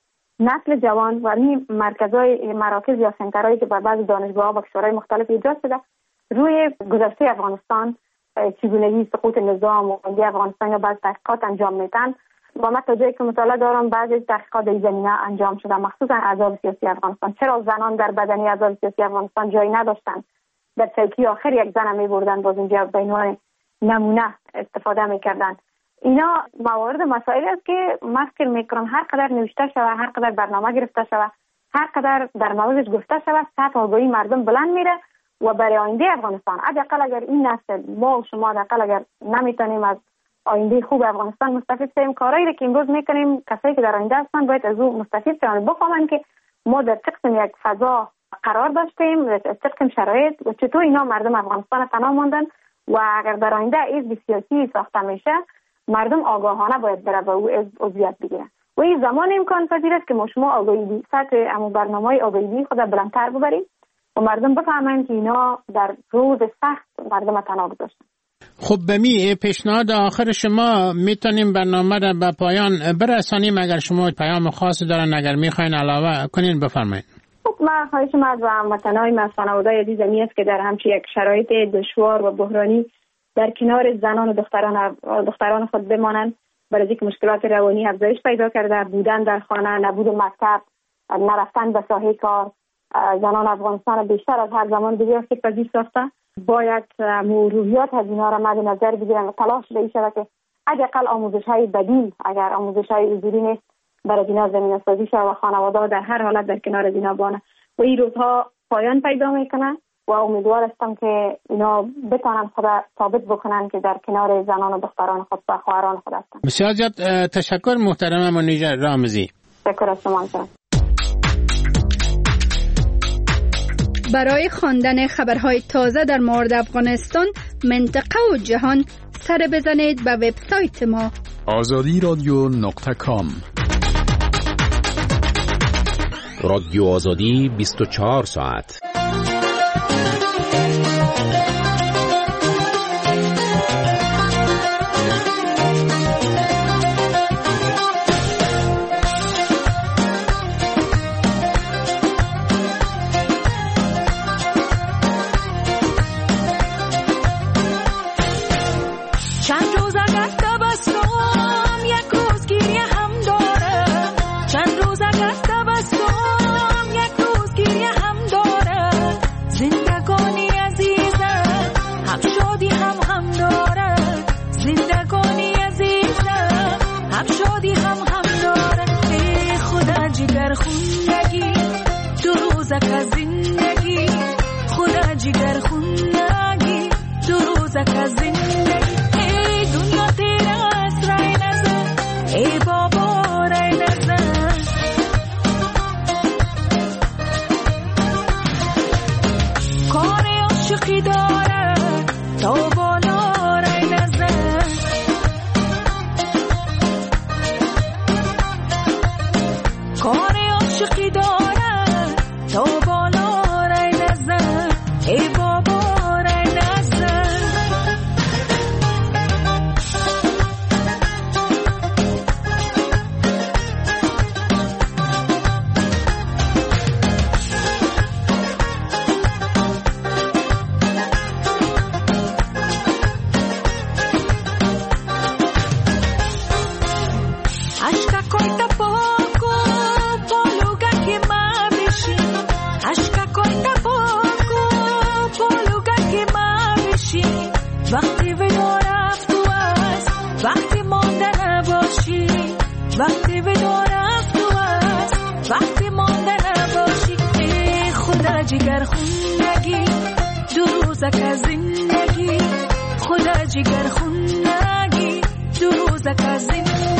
نسل جوان و این مرکزهای مراکز یا سنترهایی که بر بعض دانشگاه‌ها و کشورهای مختلف ایجاد شده روی گذشته افغانستان، چگونگی سقوط نظام و بندی افغانستان یا بعض تحقیقات انجام میدن و من تا جایی که مطالعه دارم بعضی تحقیقات در زمینه انجام شده، مخصوصا احزاب سیاسی افغانستان. چرا زنان در بدنی احزاب سیاسی افغانستان جایی نداشتن؟ در چوکی آخر یک زن می‌بردن، باز اینجا به عنوان نمونه استفاده می‌کردن. اینا موارد مسائلی است که من فکر می‌کنم هر قدر نوشته شده، هر قدر برنامه گرفته شده، هر قدر در موردش گفته شده، سطح آگاهی مردم بلند میره و برای آینده افغانستان حداقل اگر این نسل ما و شما حداقل اگر نمیتونیم از آینده خوب افغانستان مستفید شیم، کارهایی که امروز میکنیم کسایی که در آینده هستن باید از او مستفید شون، بفهمن که ما در چه قسم یک فضا قرار داشتیم، در چه قسم شرایط و چطور اینا مردم افغانستان تنها ماندن و اگر در آینده حزب سیاسی ساخته میشه مردم آگاهانه باید بره و او عضویت بگیرن و این زمان امکان پذیر است که ما شما آگاهی سطح امو برنامه‌های آگاهی خود بلندتر ببریم و مردم بفهمن که اینا در روز سخت مردم تنها گذاشتن. خب به می پیشنهاد آخر شما میتونیم برنامه را به پایان برسانیم. اگر شما پیام خاصی دارن اگر میخواین علاوه کنین بفرمایید. خب من خواهش ما از هموطنای من خانواده‌ی عزیزمی است که در همچین یک شرایط دشوار و بحرانی در کنار زنان و دختران دختران خود بمانند، برای اینکه مشکلات روانی افزایش پیدا کرده، بودن در خانه، نبود مکتب، نرفتن به ساحه کار، زنان افغانستان بیشتر از هر زمان دیگه آسیب‌پذیر ساخته. باید روحیات از اینا را مد نظر بگیرن و تلاش شده شده که حداقل آموزش‌های بدیل اگر آموزش‌های حضوری نیست برای اینا زمینه سازی شده و خانواده‌ها در هر حالت در کنار اینا بانه و این روزها پایان پیدا میکنه و امیدوار هستم که اینا بتونن خود ثابت بکنن که در کنار زنان و دختران خود و خواهران خود هستن. بسیار زیاد تشکر محترم منیژه رامزی. تشکر از شما. برای خواندن خبرهای تازه در مورد افغانستان، منطقه و جهان سر بزنید به وبسایت ما آزادی رادیو نقطه کام. رادیو آزادی بیست و چهار ساعت. کار عاشقی داره تا بالا جگر خونگی دو روزک از زندگی خدا جگر خونگی دو روزک از زندگی